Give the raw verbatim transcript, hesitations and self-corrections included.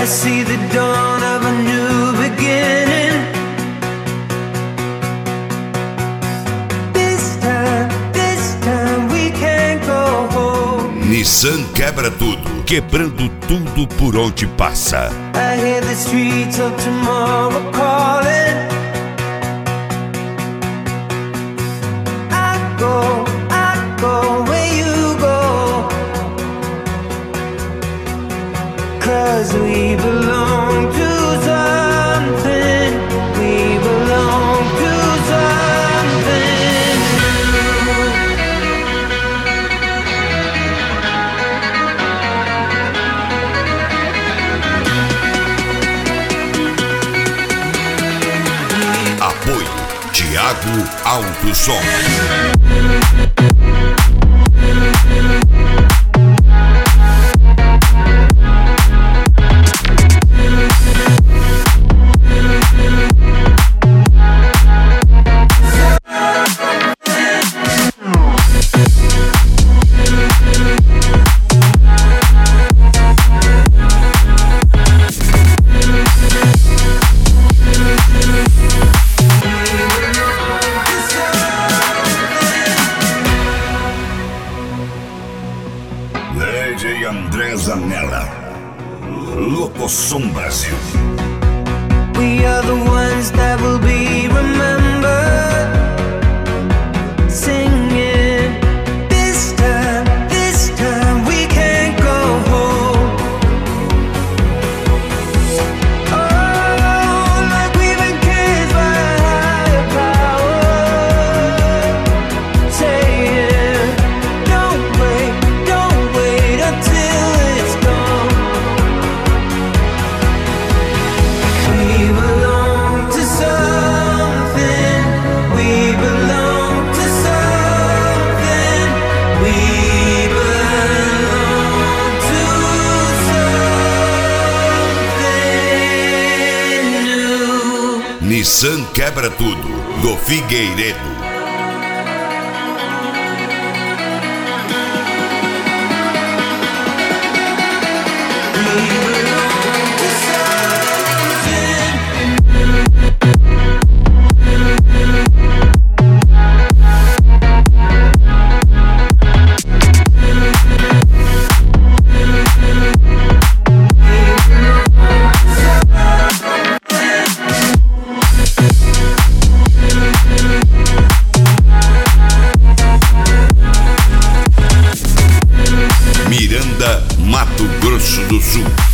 I see the dawn of a new beginning. This time, this time we can't go home. Nissan quebra tudo, quebrando tudo por onde passa. I hear the streets of tomorrow calling. I go, I go where you go, 'cause we belong to something. We belong to something new. Apoio Thiago Alto Som. D J André Zanella, Locosom Brasil. We are the ones that will be remembered, singing. This time, this time we can't go home. Oh, like we've been kissed by a higher power, saying, don't wait, don't wait until it's gone. We belong to something. We belong to something. We belong to something new. Nissan quebra tudo, do Figueiredo. Miranda, Mato Grosso do Sul.